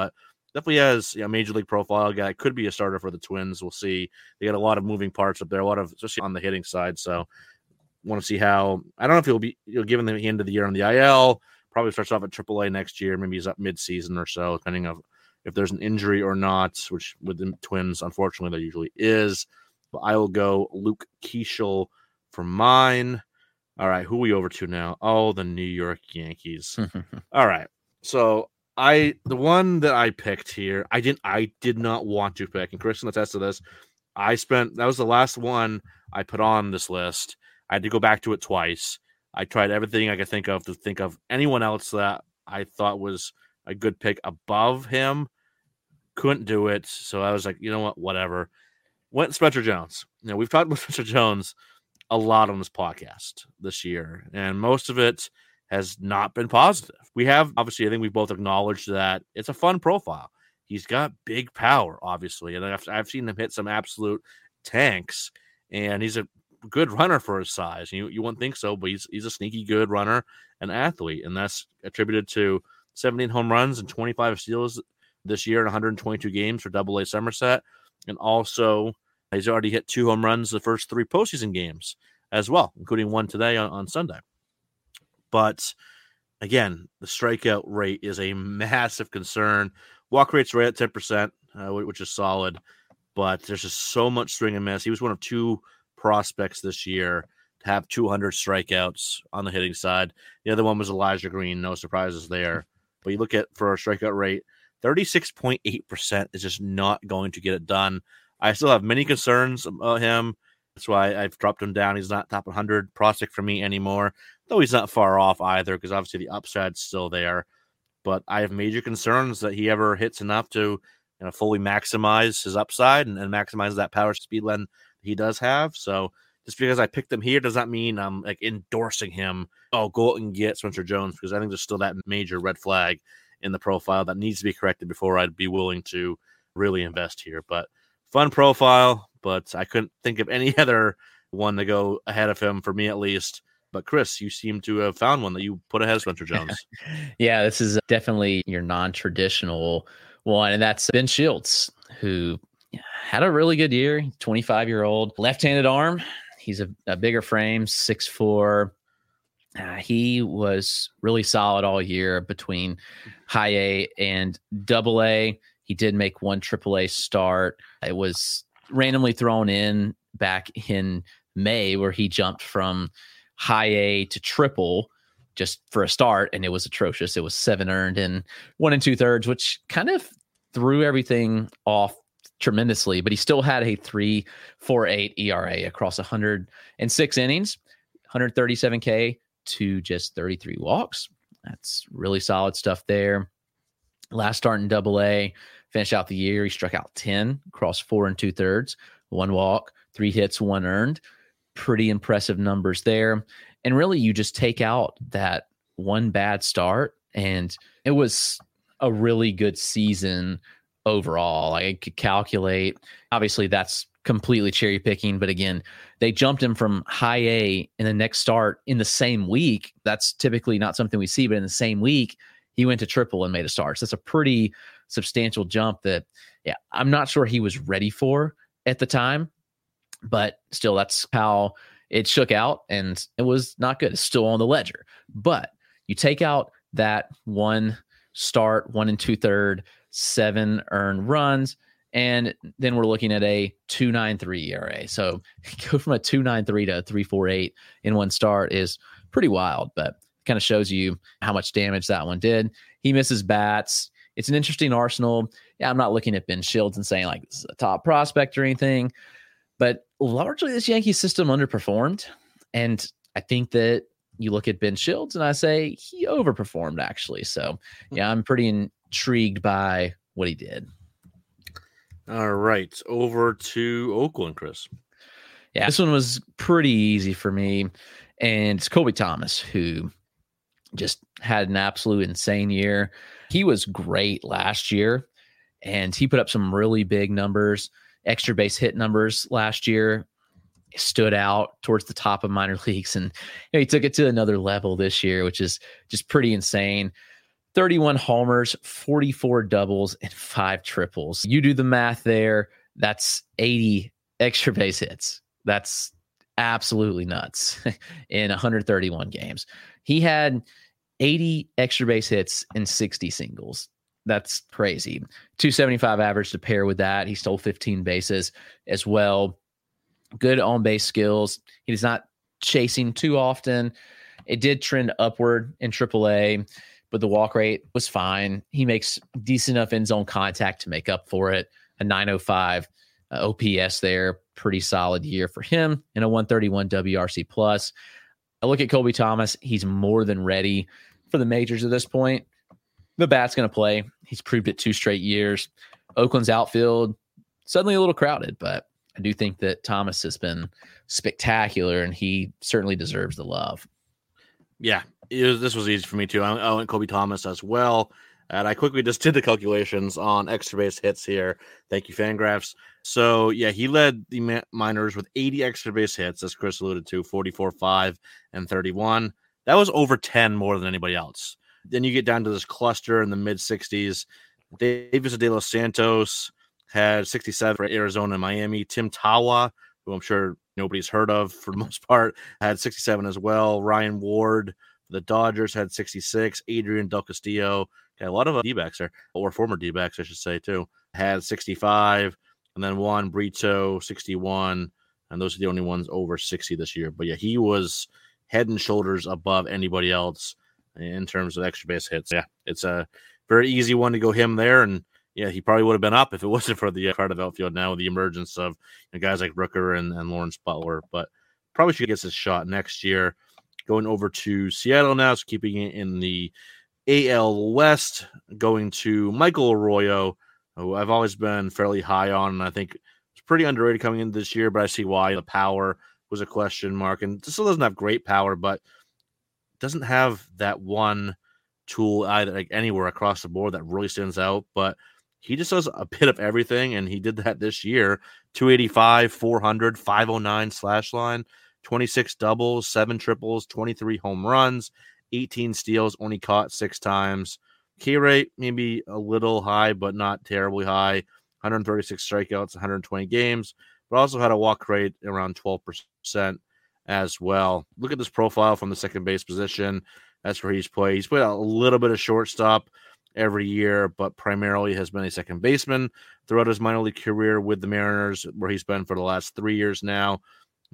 definitely has a major league profile guy. Could be a starter for the Twins. We'll see. They got a lot of moving parts up there, especially on the hitting side. So want to see how. I don't know if he'll be given the end of the year on the IL. Probably starts off at AAA next year. Maybe he's up mid-season or so, depending on if there's an injury or not. Which with the Twins, unfortunately, there usually is. But I will go Luke Keeschel for mine. All right, who are we over to now? Oh, the New York Yankees. All right, so the one that I picked here, I did not want to pick, and Chris can attest to this. That was the last one I put on this list. I had to go back to it twice. I tried everything I could think of anyone else that I thought was a good pick above him. Couldn't do it, so I was like, you know what, whatever. Went Spencer Jones. We've talked about Spencer Jones a lot on this podcast this year, and most of it has not been positive. We have, obviously, I think we both acknowledged that it's a fun profile. He's got big power, obviously, and I've seen him hit some absolute tanks, and he's a good runner for his size. You wouldn't think so, but he's a sneaky good runner and athlete, and that's attributed to 17 home runs and 25 steals this year in 122 games for AA Somerset, and also he's already hit 2 home runs the first 3 postseason games as well, including one today on Sunday. But again, the strikeout rate is a massive concern. Walk rate's right at 10%, which is solid, but there's just so much swing and miss. He was one of 2 prospects this year to have 200 strikeouts on the hitting side. The other one was Elijah Green. No surprises there. But you look at for a strikeout rate, 36.8% is just not going to get it done. I still have many concerns about him. That's why I've dropped him down. He's not top 100 prospect for me anymore, though he's not far off either, because obviously the upside's still there. But I have major concerns that he ever hits enough to fully maximize his upside and maximize that power speed lens he does have. So just because I picked him here does not mean I'm like endorsing him. Oh, go out and get Spencer Jones, because I think there's still that major red flag in the profile that needs to be corrected before I'd be willing to really invest here. But fun profile, but I couldn't think of any other one to go ahead of him, for me at least. But Chris, you seem to have found one that you put ahead of Spencer Jones. Yeah, this is definitely your non-traditional one, and that's Ben Shields, who had a really good year. 25-year-old, left-handed arm. He's a bigger frame, 6'4". He was really solid all year between high A and double A. He did make one AAA start. It was randomly thrown in back in May, where he jumped from high A to triple just for a start, and it was atrocious. It was 7 earned and 1 2/3, which kind of threw everything off tremendously, but he still had a 3.48 ERA across 106 innings, 137 K to just 33 walks. That's really solid stuff there. Last start in double A, finished out the year. He struck out 10 across 4 2/3, 1 walk, 3 hits, 1 earned. Pretty impressive numbers there. And really, you just take out that one bad start, and it was a really good season overall. I could calculate, obviously that's completely cherry picking, but again, they jumped him from high A in the next start in the same week. That's typically not something we see, but in the same week, he went to triple and made a start. So that's a pretty substantial jump that, I'm not sure he was ready for at the time, but still, that's how it shook out, and it was not good. It's still on the ledger. But you take out that one start, 1 2/3, 7 earned runs, and then we're looking at a 2.93 ERA. So go from a 2.93 to a 3.48 in one start is pretty wild, but kind of shows you how much damage that one did. He misses bats. It's an interesting arsenal. I'm not looking at Ben Shields and saying like this is a top prospect or anything, but largely this Yankee system underperformed. And I think that you look at Ben Shields and I say he overperformed actually. So I'm pretty intrigued by what he did. All right. Over to Oakland, Chris. Yeah, this one was pretty easy for me. And it's Colby Thomas, who just had an absolute insane year. He was great last year, and he put up some really big numbers. Extra base hit numbers last year stood out towards the top of minor leagues. And he took it to another level this year, which is just pretty insane. 31 homers, 44 doubles, and 5 triples. You do the math there. That's 80 extra base hits. That's absolutely nuts in 131 games. He had 80 extra base hits and 60 singles. That's crazy. 275 average to pair with that. He stole 15 bases as well. Good on-base skills. He's not chasing too often. It did trend upward in AAA, but the walk rate was fine. He makes decent enough end zone contact to make up for it. A 905 OPS there. Pretty solid year for him, and a 131 WRC plus. I look at Colby Thomas. He's more than ready for the majors at this point. The bat's going to play. He's proved it 2 straight years. Oakland's outfield, suddenly a little crowded, but I do think that Thomas has been spectacular, and he certainly deserves the love. Yeah, this was easy for me too. I went Colby Thomas as well. And I quickly just did the calculations on extra base hits here. Thank you, Fangraphs. So, yeah, he led the minors with 80 extra base hits, as Chris alluded to, 44, 5, and 31. That was over 10 more than anybody else. Then you get down to this cluster in the mid-60s. Davis de los Santos had 67 for Arizona and Miami. Tim Tawa, who I'm sure nobody's heard of for the most part, had 67 as well. Ryan Ward for the Dodgers had 66. Adrian Del Castillo, a lot of D-backs there, or former D-backs, I should say, too, had 65. And then Juan Brito, 61. And those are the only ones over 60 this year. But, yeah, he was head and shoulders above anybody else in terms of extra base hits. Yeah, it's a very easy one to go him there. And, yeah, he probably would have been up if it wasn't for the Cardiff outfield now with the emergence of guys like Rooker and Lawrence Butler. But probably should get his shot next year. Going over to Seattle now, so keeping it in the AL West, going to Michael Arroyo, who I've always been fairly high on, and I think it's pretty underrated coming into this year, but I see why. The power was a question mark, and still doesn't have great power, but doesn't have that one tool either, like anywhere across the board that really stands out, but he just does a bit of everything, and he did that this year. 285, 400, 509 slash line, 26 doubles, 7 triples, 23 home runs, 18 steals, only caught 6 times. K rate maybe a little high, but not terribly high. 136 strikeouts, 120 games, but also had a walk rate around 12% as well. Look at this profile from the second base position. That's where he's played. He's played a little bit of shortstop every year, but primarily has been a second baseman throughout his minor league career with the Mariners, where he's been for the last 3 years now.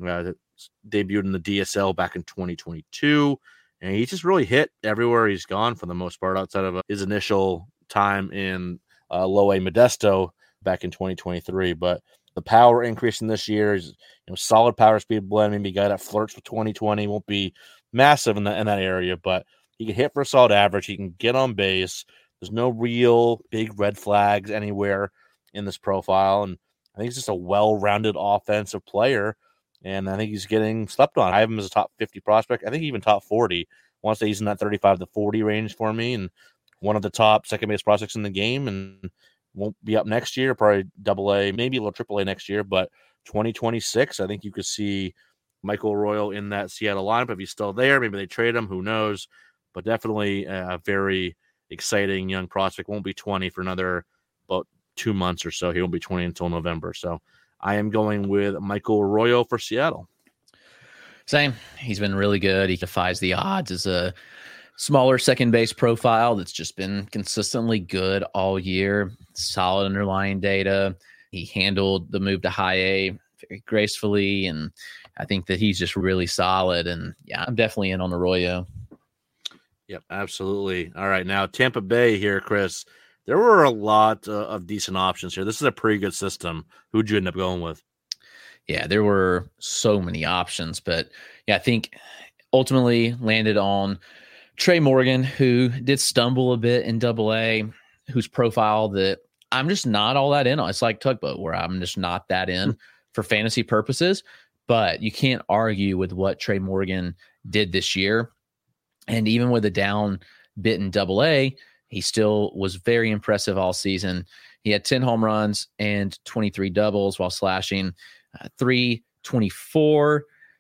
Debuted in the DSL back in 2022. And he's just really hit everywhere he's gone for the most part, outside of his initial time in Low A Modesto back in 2023. But the power increase in this year is solid power speed blend. Maybe a guy that flirts with 2020 won't be massive in that area, but he can hit for a solid average. He can get on base. There's no real big red flags anywhere in this profile. And I think he's just a well-rounded offensive player. And I think he's getting slept on. I have him as a top 50 prospect. I think even top 40. I want to say he's in that 35 to 40 range for me, and one of the top second base prospects in the game, and won't be up next year, probably AA, maybe a little AAA next year, but 2026, I think you could see Michael Arroyo in that Seattle lineup. If he's still there, maybe they trade him, who knows, but definitely a very exciting young prospect. Won't be 20 for another about 2 months or so. He won't be 20 until November, so I am going with Michael Arroyo for Seattle. Same. He's been really good. He defies the odds as a smaller second base profile that's just been consistently good all year. Solid underlying data. He handled the move to high A very gracefully, and I think that he's just really solid. And yeah, I'm definitely in on Arroyo. Yep, absolutely. All right, now Tampa Bay here, Chris. There were a lot of decent options here. This is a pretty good system. Who'd you end up going with? Yeah, there were so many options, but yeah, I think ultimately landed on Trey Morgan, who did stumble a bit in AA, whose profile that I'm just not all that in on. It's like Tugboat, where I'm just not that in for fantasy purposes, but you can't argue with what Trey Morgan did this year. And even with a down bit in AA, he still was very impressive all season. He had 10 home runs and 23 doubles while slashing 324,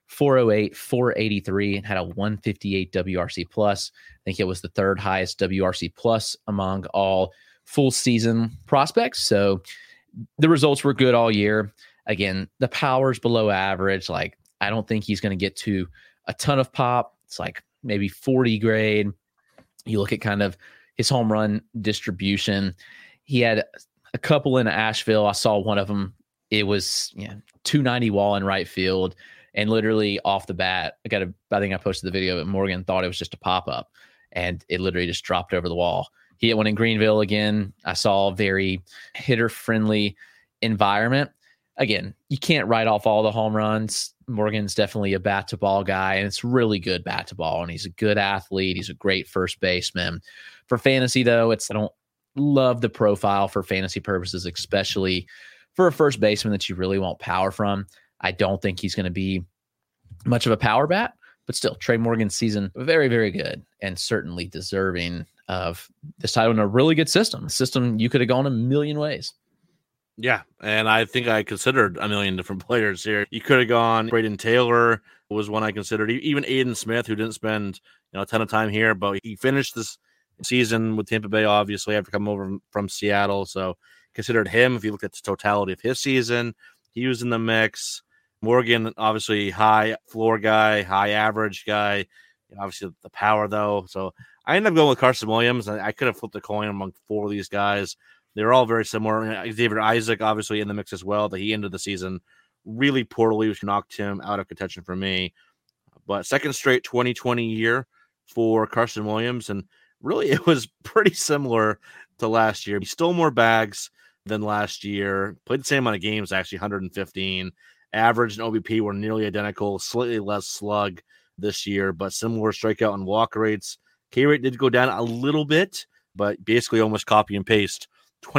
408, 483, and had a 158 WRC plus. I think it was the third highest WRC plus among all full season prospects. So the results were good all year. Again, the power's below average. Like, I don't think he's going to get to a ton of pop. It's like maybe 40 grade. You look at kind of his home run distribution. He had a couple in Asheville. I saw one of them. It was 290 wall in right field. And literally off the bat, I think I posted the video, but Morgan thought it was just a pop-up. And it literally just dropped over the wall. He hit one in Greenville again. I saw a very hitter-friendly environment. Again, you can't write off all the home runs. Morgan's definitely a bat-to-ball guy, and it's really good bat-to-ball, and he's a good athlete. He's a great first baseman. For fantasy, though, I don't love the profile for fantasy purposes, especially for a first baseman that you really want power from. I don't think he's going to be much of a power bat, but still, Trey Morgan's season, very, very good, and certainly deserving of this title in a really good system. A system you could have gone a million ways. Yeah, and I think I considered a million different players here. You could have gone Braden Taylor was one I considered. Even Aiden Smith, who didn't spend a ton of time here, but he finished this season with Tampa Bay, obviously, after coming over from Seattle. So considered him. If you look at the totality of his season, he was in the mix. Morgan, obviously, high floor guy, high average guy. Obviously, the power, though. So I ended up going with Carson Williams. I could have flipped a coin among four of these guys. They're all very similar. David Isaac, obviously, in the mix as well. That he ended the season really poorly, which knocked him out of contention for me. But second straight 2020 year for Carson Williams. And really, it was pretty similar to last year. He stole more bags than last year. Played the same amount of games, actually, 115. Average and OBP were nearly identical. Slightly less slug this year, but similar strikeout and walk rates. K rate did go down a little bit, but basically almost copy and paste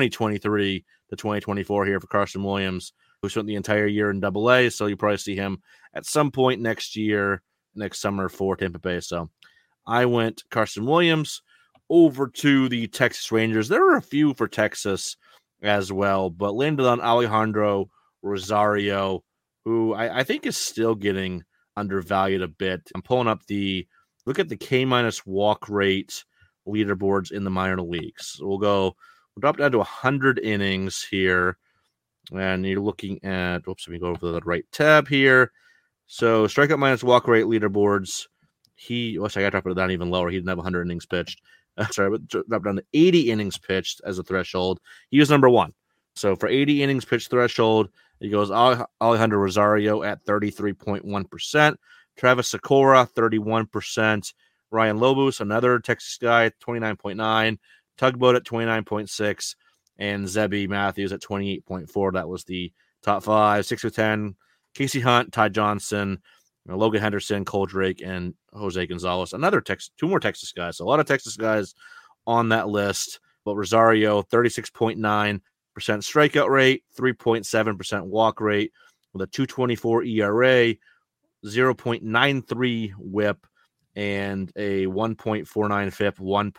2023 to 2024 here for Carson Williams, who spent the entire year in Double-A. So you probably see him at some point next summer for Tampa Bay. So I went Carson Williams over to the Texas Rangers. There were a few for Texas as well, but landed on Alejandro Rosario, who I think is still getting undervalued a bit. I'm pulling up look at the K- walk rate leaderboards in the minor leagues. So we'll drop down to 100 innings here. And you're looking at, let me go over the right tab here. So strikeout minus walk rate leaderboards. I got to drop it down even lower. He didn't have 100 innings pitched. But drop down to 80 innings pitched as a threshold. He was number one. So for 80 innings pitched threshold, he goes Alejandro Rosario at 33.1%. Travis Sakura, 31%. Ryan Lobos, another Texas guy, 29.9%. Tugboat at 29.6%. And Zebby Matthews at 28.4%. That was the top five. 6 through 10, Casey Hunt, Ty Johnson, Logan Henderson, Cole Drake, and Jose Gonzalez. Two more Texas guys. So a lot of Texas guys on that list. But Rosario, 36.9% strikeout rate, 3.7% walk rate, with a 2.24 ERA, 0.93 WHIP, and a 1.49 FIP,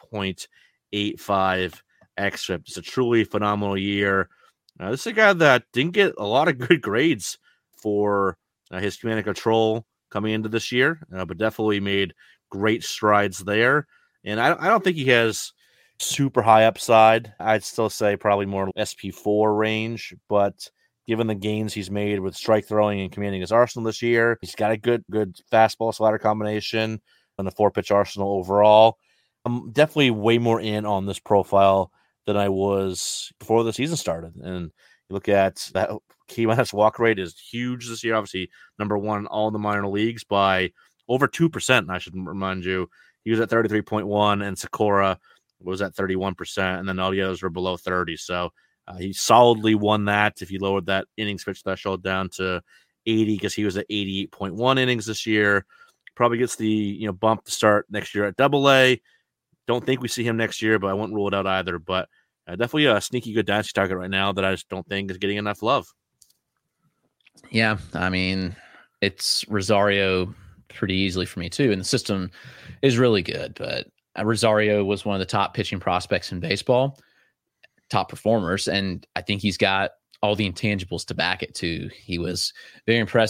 1.85 xFIP. It's a truly phenomenal year. This is a guy that didn't get a lot of good grades for his command and control coming into this year, but definitely made great strides there. And I don't think he has super high upside. I'd still say probably more SP4 range, but given the gains he's made with strike throwing and commanding his arsenal this year, he's got a good fastball slider combination and a 4-pitch arsenal overall. I'm definitely way more in on this profile than I was before the season started. And you look at that K- walk rate is huge this year. Obviously, number one in all the minor leagues by over 2%. I should remind you, he was at 33.1, and Sakura was at 31%, and then all the others were below 30. So he solidly won that. If you lowered that innings pitch threshold down to 80, because he was at 88.1 innings this year, probably gets the bump to start next year at Double-A. Don't think we see him next year, but I wouldn't rule it out either. But definitely a sneaky good dynasty target right now that I just don't think is getting enough love. Yeah, I mean, it's Rosario pretty easily for me too, and the system is really good. But Rosario was one of the top pitching prospects in baseball, top performers, and I think he's got all the intangibles to back it too. He was very impressive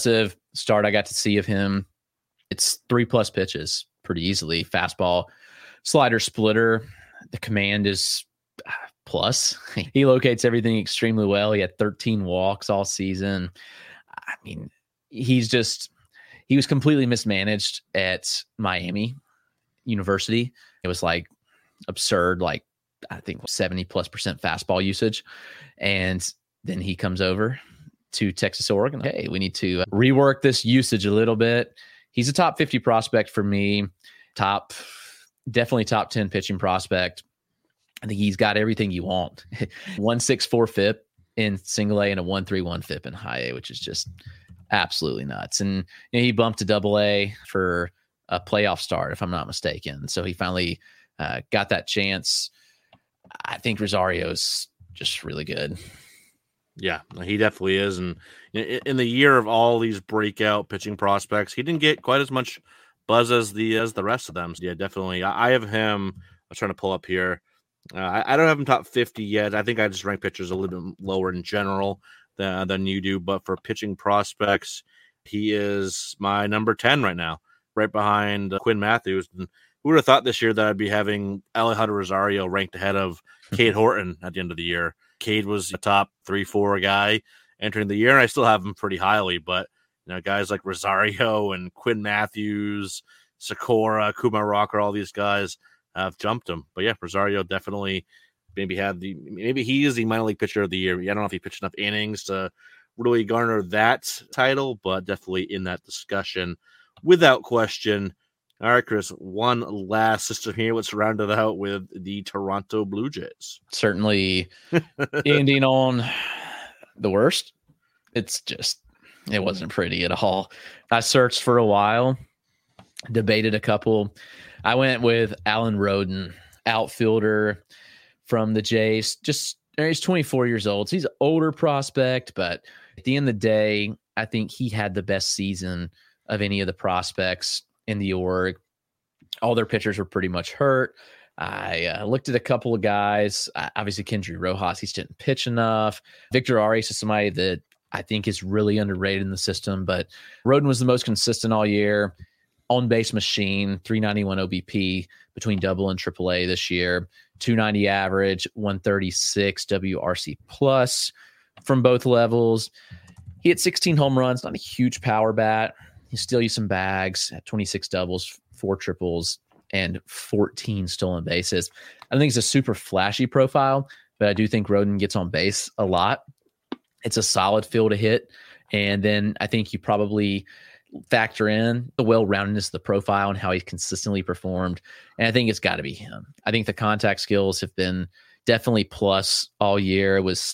start I got to see of him, it's 3+ pitches pretty easily. Fastball, slider, splitter. The command is plus. He locates everything extremely well. He had 13 walks all season. I mean, he was completely mismanaged at Miami University. It was like absurd, like I think 70+% fastball usage. And then he comes over to Texas, Oregon. Hey, we need to rework this usage a little bit. He's a top 50 prospect for me. Definitely top 10 pitching prospect. I think he's got everything you want. 1.64 FIP in single A and a 1.31 FIP in high A, which is just absolutely nuts. And he bumped to AA for a playoff start, if I'm not mistaken. So he finally got that chance. I think Rosario's just really good. Yeah, he definitely is. And in the year of all these breakout pitching prospects, he didn't get quite as much buzz as the rest of them. So yeah, definitely. I have him. I was trying to pull up here. I don't have him top 50 yet. I think I just rank pitchers a little bit lower in general than you do. But for pitching prospects, he is my number 10 right now, right behind Quinn Matthews. And who would have thought this year that I'd be having Alejandro Rosario ranked ahead of Cade Horton at the end of the year? Cade was a top 3-4 guy entering the year, and I still have him pretty highly. But guys like Rosario and Quinn Matthews, Sakura, Kumar Rocker, all these guys have jumped him. But yeah, Rosario definitely maybe he is the minor league pitcher of the year. I don't know if he pitched enough innings to really garner that title, but definitely in that discussion without question. All right, Chris, one last system here. Let's round it out with the Toronto Blue Jays. Certainly ending on the worst. It wasn't pretty at all. I searched for a while, debated a couple. I went with Alan Roden, outfielder from the Jays. He's 24 years old. So he's an older prospect, but at the end of the day, I think he had the best season of any of the prospects in the org. All their pitchers were pretty much hurt. I looked at a couple of guys. Obviously, Kendry Rojas, he didn't pitch enough. Victor Arias is somebody that I think is really underrated in the system, but Roden was the most consistent all year. On-base machine, 391 OBP between double and triple A this year, 290 average, 136 WRC plus from both levels. He had 16 home runs, not a huge power bat. He still used some bags, at 26 doubles, 4 triples, and 14 stolen bases. I don't think it's a super flashy profile, but I do think Roden gets on base a lot. It's a solid field to hit. And then I think you probably factor in the well-roundedness of the profile and how he's consistently performed. And I think it's got to be him. I think the contact skills have been definitely plus all year. It was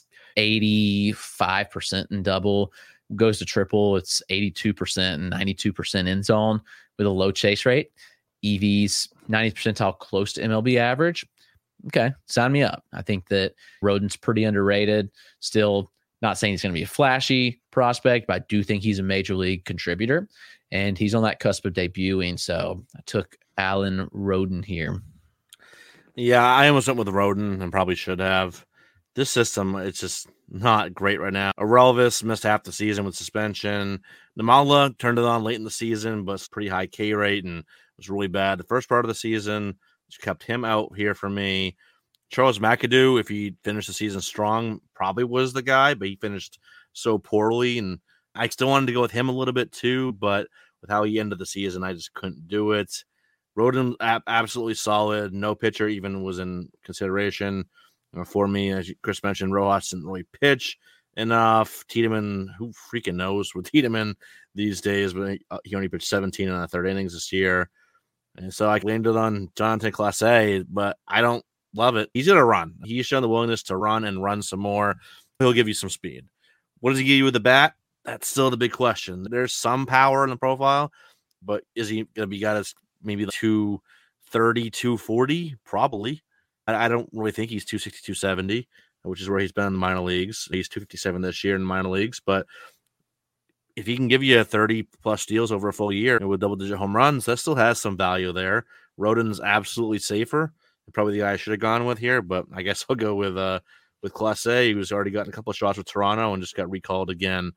85% in double. Goes to triple, it's 82% and 92% in zone with a low chase rate. EV's 90th percentile, close to MLB average. Okay, sign me up. I think that Roden's pretty underrated. Still not saying he's going to be a flashy prospect, but I do think he's a major league contributor, and he's on that cusp of debuting. So I took Alan Roden here. Yeah, I almost went with Roden and probably should have. This system, it's just not great right now. Aurelvis missed half the season with suspension. Namala turned it on late in the season, but it's pretty high K rate and was really bad the first part of the season, which kept him out here for me. Charles McAdoo, if he finished the season strong, probably was the guy, but he finished so poorly, and I still wanted to go with him a little bit too, but with how he ended the season, I just couldn't do it. Roden, absolutely solid. No pitcher even was in consideration for me. As Chris mentioned, Rojas didn't really pitch enough. Tiedemann, who freaking knows with Tiedemann these days, but he only pitched 17 in the third innings this year. And so I landed on Jonathan Clase, but I don't love it. He's going to run. He's shown the willingness to run and run some more. He'll give you some speed. What does he give you with the bat? That's still the big question. There's some power in the profile, but is he going to be got us maybe 230, 240? Probably. I don't really think he's 260, 270, which is where he's been in the minor leagues. He's 257 this year in the minor leagues, but if he can give you 30-plus steals over a full year with double-digit home runs, that still has some value there. Roden's absolutely safer. Probably the guy I should have gone with here, but I guess I'll go with Clase, who's already gotten a couple of shots with Toronto and just got recalled again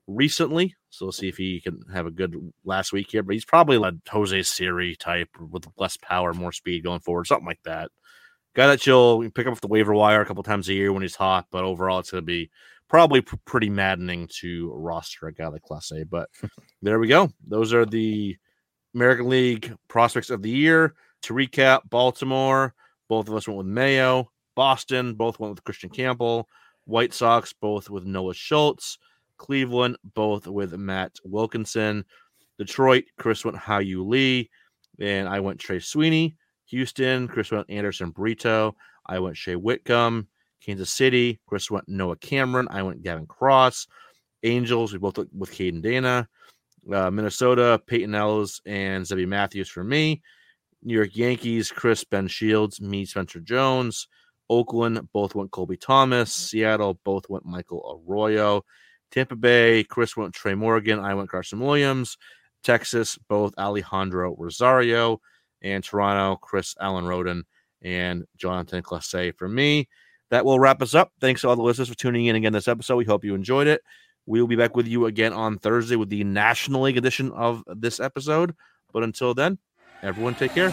recently. So we'll see if he can have a good last week here. But he's probably a Jose Siri type with less power, more speed going forward, something like that. Guy that you'll pick up off the waiver wire a couple times a year when he's hot, but overall it's going to be probably pretty maddening to roster a guy like Clase. But there we go. Those are the American League prospects of the year. To recap, Baltimore, both of us went with Mayo. Boston, both went with Christian Campbell. White Sox, both with Noah Schultz. Cleveland, both with Matt Wilkinson. Detroit, Chris went Hao-Yu Lee, and I went Trey Sweeney. Houston, Chris went Anderson Brito. I went Shea Whitcomb. Kansas City, Chris went Noah Cameron. I went Gavin Cross. Angels, we both went with Caden Dana. Minnesota, Peyton Ellis and Zebby Matthews for me. New York Yankees, Chris Ben Shields, me Spencer Jones. Oakland, both went Colby Thomas. Seattle, both went Michael Arroyo. Tampa Bay, Chris went Trey Morgan. I went Carson Williams. Texas, both Alejandro Rosario. And Toronto, Chris Allen Roden and Jonathan Clase for me. That will wrap us up. Thanks to all the listeners for tuning in again this episode. We hope you enjoyed it. We will be back with you again on Thursday with the National League edition of this episode. But until then, everyone take care.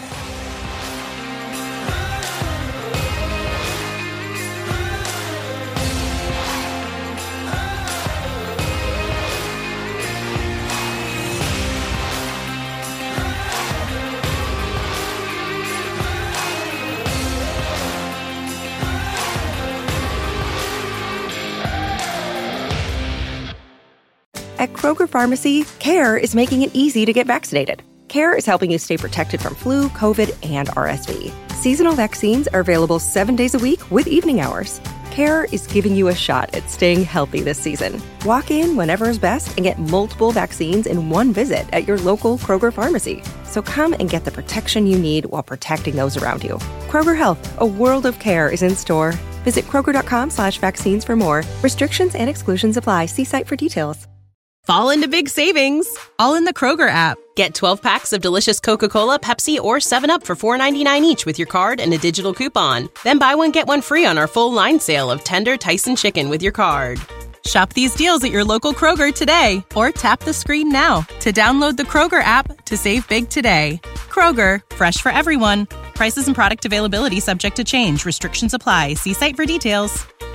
At Kroger Pharmacy, CARE is making it easy to get vaccinated. CARE is helping you stay protected from flu, COVID, and RSV. Seasonal vaccines are available 7 days a week with evening hours. CARE is giving you a shot at staying healthy this season. Walk in whenever is best and get multiple vaccines in one visit at your local Kroger Pharmacy. So come and get the protection you need while protecting those around you. Kroger Health, a world of care is in store. Visit Kroger.com/vaccines for more. Restrictions and exclusions apply. See site for details. Fall into big savings, all in the Kroger app. Get 12 packs of delicious Coca-Cola, Pepsi, or 7-Up for $4.99 each with your card and a digital coupon. Then buy one, get one free on our full line sale of tender Tyson chicken with your card. Shop these deals at your local Kroger today, or tap the screen now to download the Kroger app to save big today. Kroger, fresh for everyone. Prices and product availability subject to change. Restrictions apply. See site for details.